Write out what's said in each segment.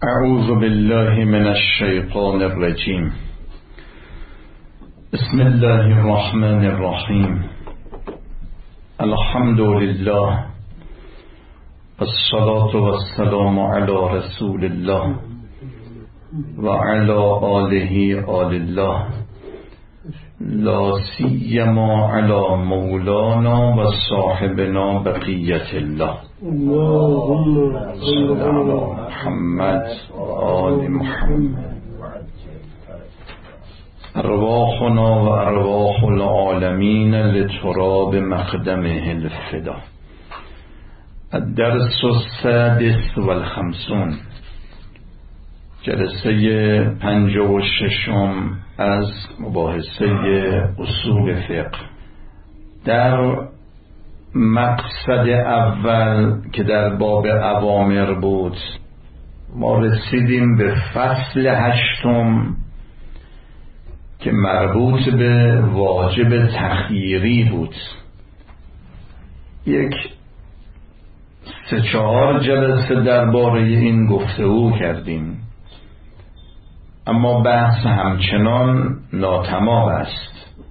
اعوذ بالله من الشیطان الرجیم. بسم الله الرحمن الرحیم. الحمد لله والصلاة والسلام علی رسول الله و علی آله آل الله، لا سیما علی مولانا و صاحبنا بقیت الله. اللهم صل علی محمد و آل محمد. ارواحنا و ارواح العالمین لتراب مقدمه الفدا. الدرس السادس والخمسون، جلسه 56 از مباحثه اصول فقه. در مقصد اول که در باب اوامر بود، ما رسیدیم به فصل 8 که مربوط به واجب تخییری بود. یک 3-4 جلسه درباره این گفتگو کردیم، اما بحث همچنان ناتمام است.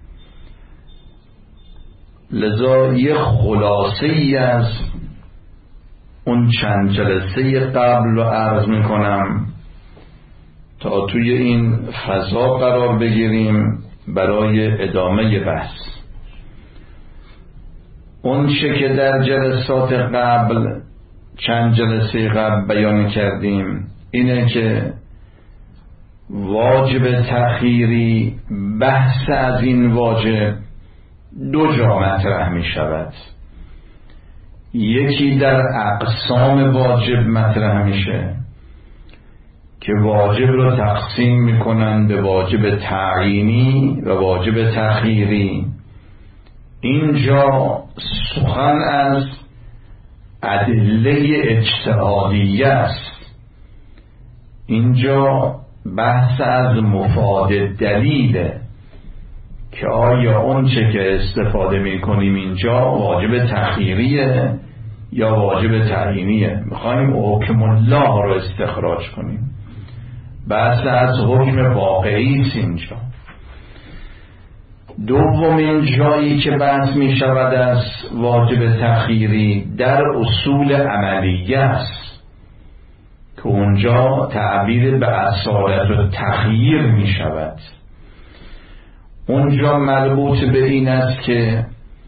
لذا یک خلاصه ای از اون چند جلسه قبل رو عرض میکنم تا توی این فضا قرار بگیریم برای ادامه بحث. اون چه که در جلسات قبل، چند جلسه قبل بیان کردیم اینه که واجب تخییری، بحث از این واجب 2 جا مطرح می شود. یکی در اقسام واجب مطرح میشه که واجب رو تقسیم میکنن به واجب تعیینی و واجب تخییری. اینجا سخن از ادله اجتهادیه است. اینجا بحث از مفاد دلیله که آیا اون چه که استفاده میکنیم اینجا واجب تخییریه یا واجب تعیینیه. میخوایم حکم الله رو استخراج کنیم. بحث از حکم واقعی است اینجا. دومین جایی که بحث می شود از واجب تخییری در اصول عملیه است که اونجا تعبیر به اصالت و تخییر می شود. اونجا مربوط به این است که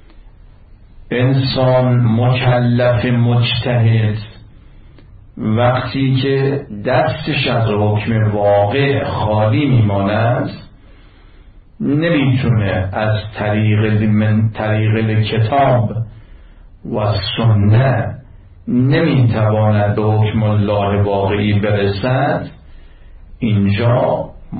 انسان مکلف مجتهد وقتی که دستش از حکم واقع خالی میماند، نمیتونه از طریق کتاب و سنت نمیتواند به حکم الله واقعی برسد. اینجا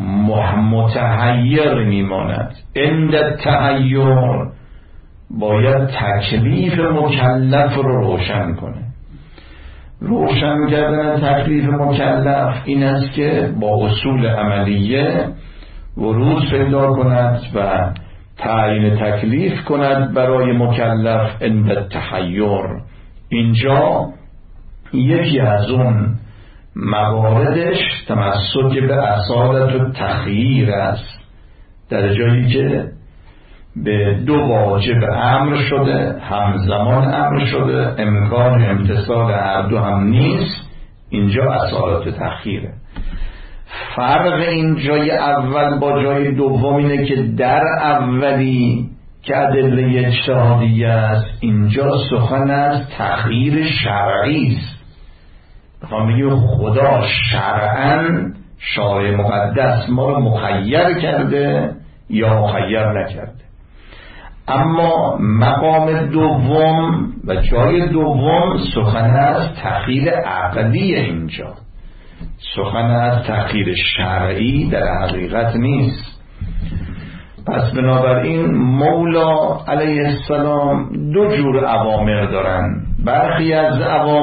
متحیر میماند. عند تحیر باید تکلیف مکلف رو روشن کنه. روشن کردن تکلیف مکلف این است که با اصول عملیه ورود پیدا کند و تعیین تکلیف کند برای مکلف عند تحیر. اینجا یکی از اون مواردش تمسک به اصالت و تخییر است، در جایی که به 2 واجب امر شده، همزمان امر شده، امکان امتثال هر دو هم نیست. اینجا اصالت و تخییره. فرق این جای اول با جای دوم اینه که در اولی که ادله اجتهادیه است، اینجا سخن از تخییر شرعی است. میخوام بگیم خدا شرعاً، شارع مقدس ما رو مخیر کرده یا مخیر نکرده. اما مقام دوم و جای دوم سخن از تخییر عقلی. اینجا سخن از تخییر شرعی در حقیقت نیست. پس بنابراین مولا علیه السلام 2 جور اوامر دارن. برخی از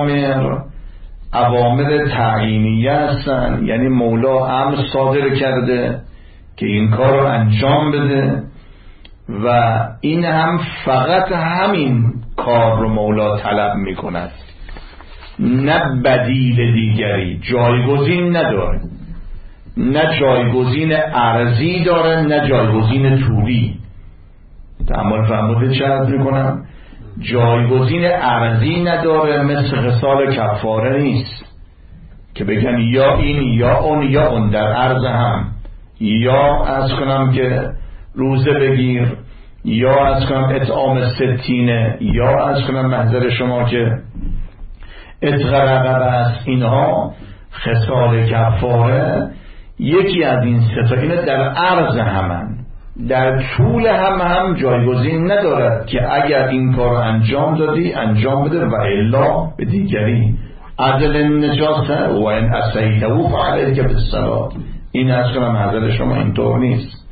اوامر تعیینیه هستن، یعنی مولا امر صادر کرده که این کار رو انجام بده و این هم فقط همین کار رو مولا طلب می کند، نه بدیل دیگری، جایگزین نداره، نه جایگزین عرضی داره نه جایگزین طولی. تأمل فرموده چه عرض میکنم؟ جایگزین عرضی نداره، مثل خصال کفاره نیست که بگن یا این یا اون در عرض هم، یا از کنم که روزه بگیر، یا از کنم اطعام ستینه، یا از کنم محضر شما که عتق رقبه است. اینها خصال کفاره یکی از این سه تا اینه در عرض همن، در طول هم جایگزین ندارد که اگر این کار انجام دادی انجام بده و الا به دیگری. عدل نجاسه و این اسیده فعلیک بالصلاة. این از کنم حضر شما اینطور نیست.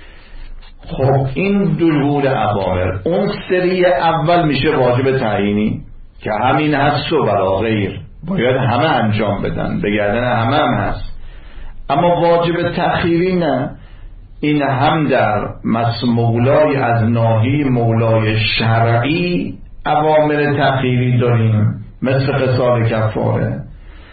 خب این دلول اوامر. اون سری اول میشه واجب تعیینی که همین هست و بلا غیر، باید همه انجام بدن، به گردن همه هم هست. اما واجب تأخیری نه، این هم در مولای از ناحیه مولای شرعی اوامر تأخیری داریم مثل خصال کفاره،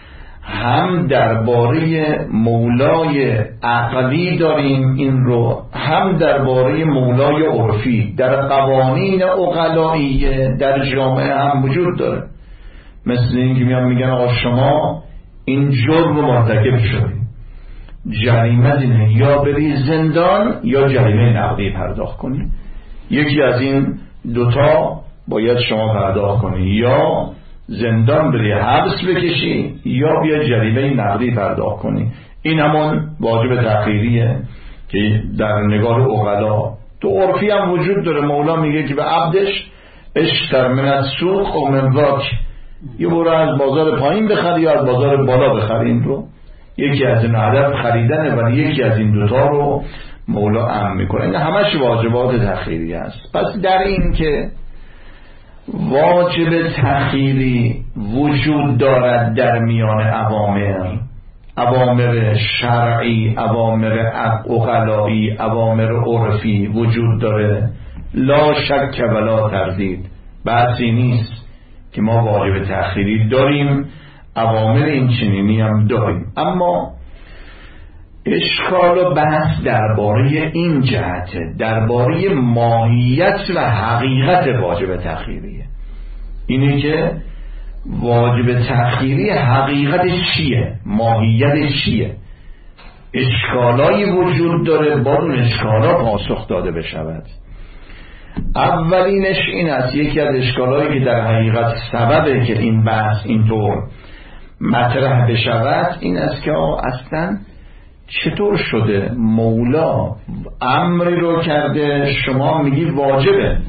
هم درباره مولای عقلی داریم این رو، هم درباره مولای عرفی در قوانین عقلائیه در جامعه هم وجود داره. مثل این که میگن آقا شما این جرم مرتکب شدی، جریمه اینه یا بری زندان یا جریمه نقدی پرداخت کنی. یکی از این دوتا باید شما پرداخت کنی، یا زندان بری حبس بکشی یا بیا جریمه نقدی پرداخت کنی. این همون واجب تأخیریه که در نگاه عقلا تو عرفی هم وجود داره. مولا میگه که به عبدش اشتر من السوق و من ذاک، یه برو از بازار پایین بخری یا از بازار بالا بخری. این رو یکی از این هدف خریدنه، ولی یکی از این دوتا رو مولا امر میکنه. این همش واجبات تأخیری است. پس در این که واجب تأخیری وجود دارد در میان اوامر شرعی، اوامر عقلایی، اوامر عرفی وجود داره، لا شک ولا تردید. بحثی نیست که ما واجب تأخیری داریم، اوامر این چنینی هم داریم. اما اشکال و بحث درباره این جهته، درباره ماهیت و حقیقت واجب تأخیریه. اینه که واجب تأخیری حقیقتش چیه، ماهیتش چیه. اشکالایی وجود داره، با اون اشکالا پاسخ داده بشود. اولینش این است، یکی از اشکالایی که در حقیقت سببه که این بحث اینطور مطرح بشود این است که اصلا چطور شده مولا امری رو کرده شما میگی واجبه.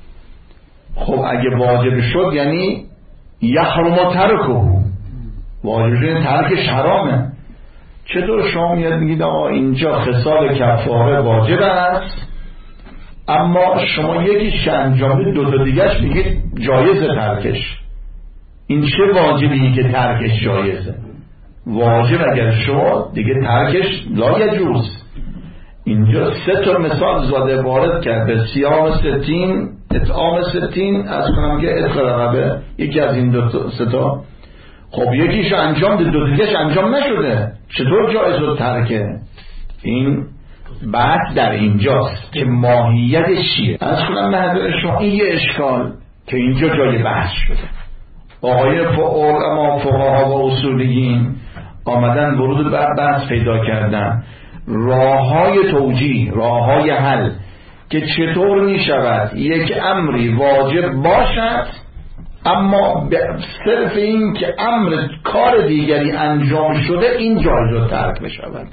خب اگه واجب شد یعنی یحرم ترکه، واجب شد ترکش حرامه. چطور شما میگید آقا اینجا خصال کفاره واجب است، اما شما یکیش انجام بدید دو تا دیگهش میگید جایزه ترکش؟ این چه واجبی که ترکش جایزه؟ واجب اگر شما دیگه ترکش لا یجوز. اینجا سه تا مثال زاده وارد کرده، صیام ستین، اطعام ستین، از کنم که عتق رقبه، یکی از این دو سه تا. خب یکیش انجام ده، دو دیگهش انجام نشده، چطور جایز رو ترکه؟ این بحث در اینجاست که ماهیتش چیه. از کنم محضر شما این یه اشکال که اینجا جای بحث شده. آقای علما فقها و اصولیین آمدن ورود بر بحث پیدا کردن، راههای توجیه، راههای حل که چطور می شود یک امری واجب باشد اما صرف این که امر کار دیگری انجام شده این جایز و ترک بشود.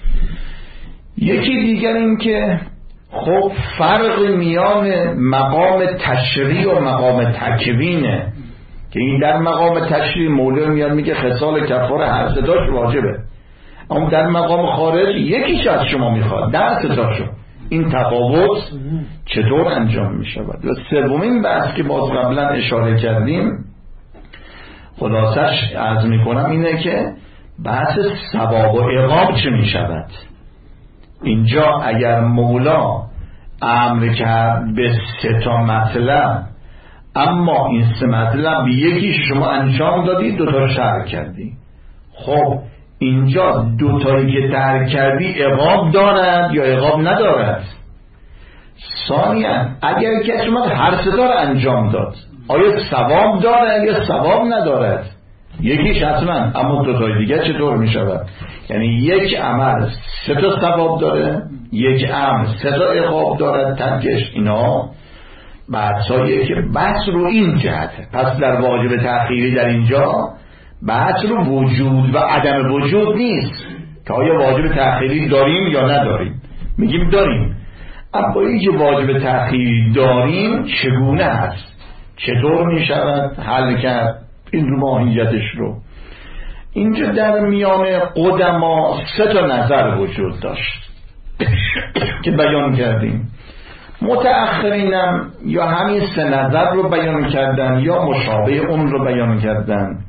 یکی دیگر این که خب فرق میان مقام تشریع و مقام تکوینه که این در مقام تشریع مولا میاد میگه خصال کفاره هر ستاش واجبه، اما در مقام خارج یکیش از شما میخواد در ستاشو. این تفاوت چطور انجام میشود؟ و سومین بحث که باز قبلا اشاره کردیم خلاصش عرض میکنم اینه که بحث ثواب و عقاب چه میشود. اینجا اگر مولا امر کرد به سه تا مطلب، اما این سه مطلب یکی شما انجام دادی، دوتا شرع کردی. خب اینجا دوتایی که ترک کردی عقاب دارد یا عقاب ندارد؟ ثانیاً اگر کسی اومد هر سه تا رو انجام داد آیا ثواب دارد یا ثواب ندارد؟ یکیش حتما، اما دوتای دیگه چطور می شود؟ یعنی یک عمل سه تا ثواب داره، یک عمل سه تا عقاب دارد ترکش. اینا بحثاییه که بحث رو این جهته. پس در واجب تأخیری در اینجا بحث رو وجود و عدم وجود نیست که آیا واجب تأخیری داریم یا نداریم. میگیم داریم، اما اینکه واجب تأخیری داریم چگونه هست، چطور می شود حل کرد این رو ماهیتش رو. اینجا در میان قدما سه تا نظر وجود داشت که بیان کردیم. متأخرینم یا همین سه نظر رو بیان کردن یا مشابه اون رو بیان کردن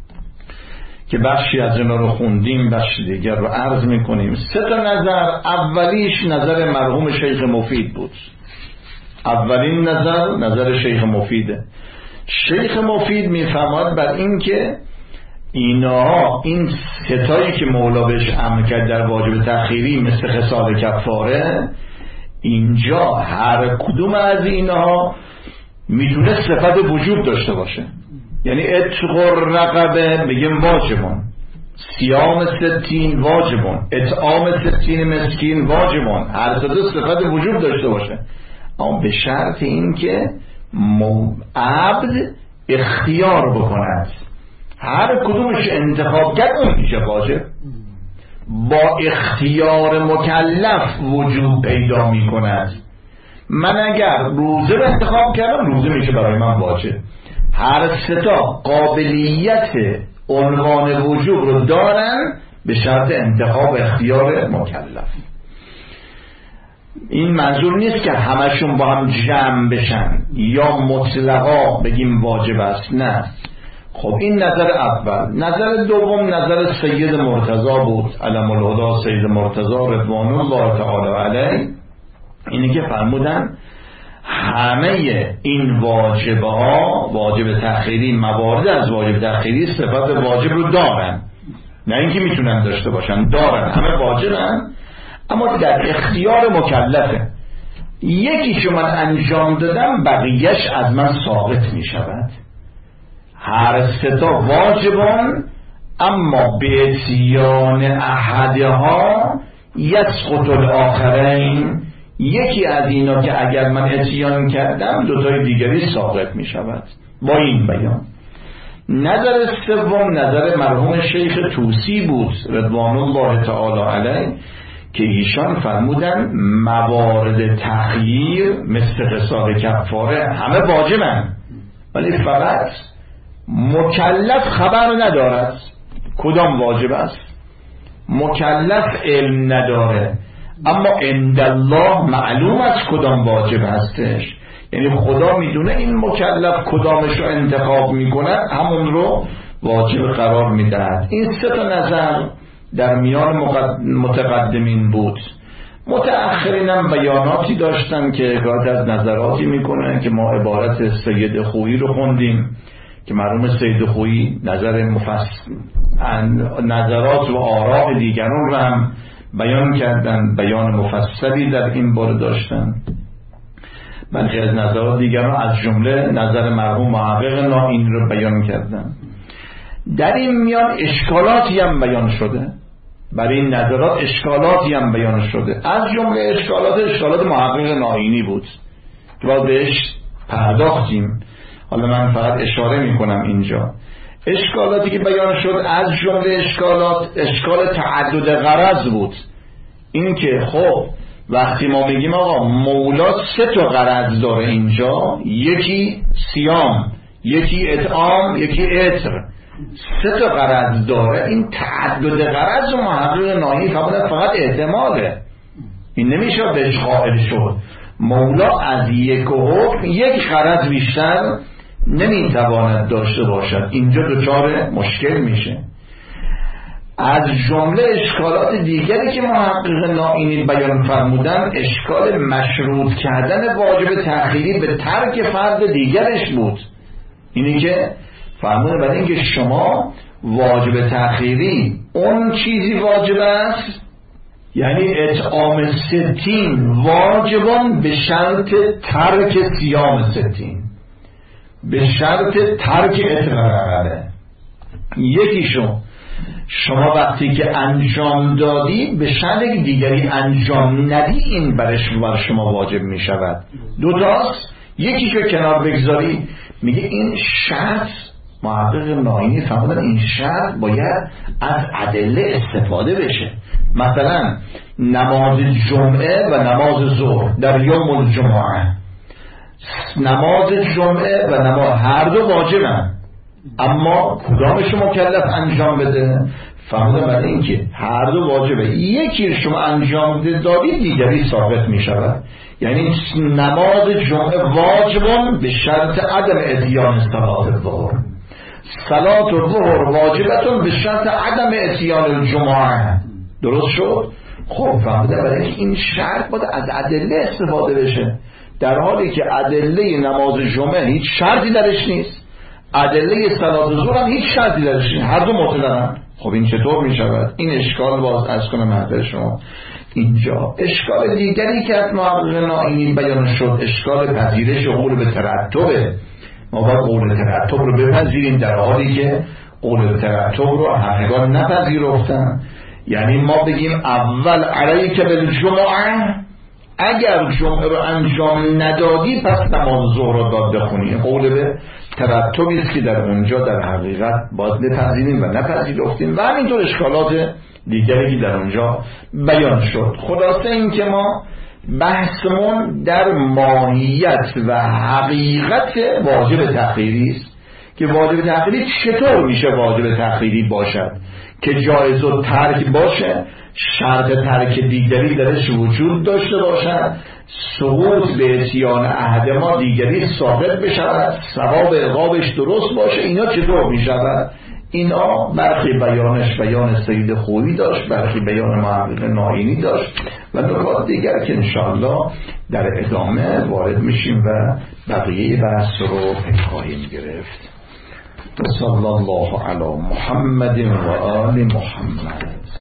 که بخشی از اینا رو خوندیم، بخشی دیگر رو عرض میکنیم. سه تا نظر، اولیش نظر مرحوم شیخ مفید بود. اولین نظر شیخ مفیده. شیخ مفید میفرماید بر این که اینها این ستایی که مولا بهش امر کرد در واجب تأخیری مثل خصال کفاره، اینجا هر کدوم از اینها میتونه صفت وجوب داشته باشه. یعنی عتق الرقبه بگیم واجبون، صیام 60 واجبون، اطعام 60 مسکین واجبون، هر دو صفت وجوب داشته باشه، اما به شرط این که عبد اختیار بکند. هر کدومش انتخاب کرد اون میشه واجب. با اختیار مکلف وجوب پیدا میکند. من اگر روزه رو انتخاب کردم روزه میشه برای من واجب. هر ستا قابلیت عنوان وجوب رو دارن به شرط انتخاب اختیار مکلف. این منظور نیست که همشون با هم جمع بشن یا مطلقا بگیم واجب است، نه. خب این نظر اول. نظر دوم نظر سید مرتضی بود، علم الهدی سید مرتضی رضوان الله تعالی علیه. اینی که فرمودن همه این واجب ها، واجب تأخیری، موارد از واجب تأخیری صفت واجب رو دارن، نه اینکه میتونن داشته باشن، دارن، همه واجبن، اما در اختیار مکلفه. یکیشو من انجام دادم بقیهش از من ثابت میشود. هر ستا واجبان، اما به اتیان احدها یسقط الاخرین، یکی از اینا که اگر من اتیان کردم دوتای دیگری ساقط می شود. با این بیان نظر سوم نظر مرحوم شیخ طوسی بود رضوان الله تعالی علیه که ایشان فرمودن موارد تخییر مثل خصال کفاره همه واجبن، ولی فقط مکلف خبر ندارد کدام واجب است. مکلف علم نداره، اما عند الله معلوم است کدام واجب هستش. یعنی خدا میدونه این مکلف کدامش رو انتخاب میکنه، همون رو واجب قرار میدهد. این سه تا نظر در میان متقدمین بود. متأخرین هم بیاناتی داشتن که حکایت از نظراتی میکنن که ما عبارت سید خویی رو خوندیم که مرحوم سید خویی نظرات و آراء دیگران رو هم بیان کردن، بیان مفصلی در این باره داشتن. بلکه از نظرات دیگران از جمله نظر مرحوم محقق نائینی رو بیان کردن. در این میان اشکالاتی هم بیان شده، برای این نظرات اشکالاتی هم بیان شده. از جمله اشکالات محقق نائینی بود که باید بهش پرداختیم. حالا من فقط اشاره میکنم اینجا. اشکالاتی که بیان شد از جمله اشکال تعدد غرض بود. این که خب وقتی ما بگیم آقا مولا سه تا غرض داره اینجا، یکی صیام، یکی اطعام، یکی عطر، سه تا غرض داره. این تعدد غرض و محقق نائینی فقط احتماله، این نمیشه بهش قائل شد. مولا از یک حکم یک غرض بیشتر نمیتواند داشته باشد. اینجا دچار مشکل میشه. از جمله اشکالات دیگری که محقق نائینی بیان فرمودن اشکال مشروط کردن واجب تأخیری به ترک فرد دیگرش بود. اینی که فرموده برای اینکه شما واجب تأخیری اون چیزی واجب است، یعنی اطعام 60 واجبان به شرط ترک صیام 60، به شرط ترک اطعام. یکیشون شما وقتی که انجام دادی به شرط دیگری انجام ندی، این بر شما واجب می شود. دوتاست، یکیشو کنار بگذاری، میگه این شرط محقق نائینی فرمودن این شرط باید از ادله استفاده بشه. مثلا نماز جمعه و نماز ظهر در یوم الجمعه، نماز جمعه و نماز هر دو واجبن، اما کدامش مکلف انجام بده؟ فرمودن برای اینکه هر دو واجبه، یکی شما انجام دادید دیگری ثابت می شود. یعنی نماز جمعه واجبون به شرط عدم اتیان صلات الظهر، صلات الظهر واجبتون به شرط عدم اتیان الجمعه. درست شد؟ خب فهمیده برای این شرط باید از ادله استفاده بشه، در حالی که ادله نماز جمعه هیچ شرطی درش نیست، ادله صلات ظهر هم هیچ شرطی درش نیست، هر دو مطلقن. خب این چطور می شود؟ این اشکال باز از کنم محضر شما. اینجا اشکال دیگری که از محقق نائینی بیان شد اشکال پذیرش قول به ترتبه. ما باید قول ترتب رو بپذیریم در حالی که قول ترتب رو همگان نپذیرفتن. یعنی ما بگیم اول علیک بالجمعه، اگر جمعه رو انجام ندادی پس نماز ظهر رو باید بخونی. قول به ترتبی است که در اونجا در حقیقت باید بپذیریم و نپذیرفتیم و همینطور اشکالات دیگری که در اونجا بیان شد. خلاصه این که ما بحثمون در ماهیت و حقیقت واجب تأخیری است که واجب تأخیری چطور میشه واجب تأخیری باشد که جایز و ترک باشه، شرط ترک دیگری درش وجود داشته باشد، سقوط به اتیان عهد ما دیگری ثابت بشود، ثواب عقابش درست باشه. اینا چطور میشود؟ اینا برخی بیانش بیان سید خویی داشت، برخی بیان محقق نائینی داشت و نکات دیگر که انشاءالله در ادامه وارد میشیم و بقیه بحث رو خواهیم گرفت. صلی الله علی محمد و آل محمد.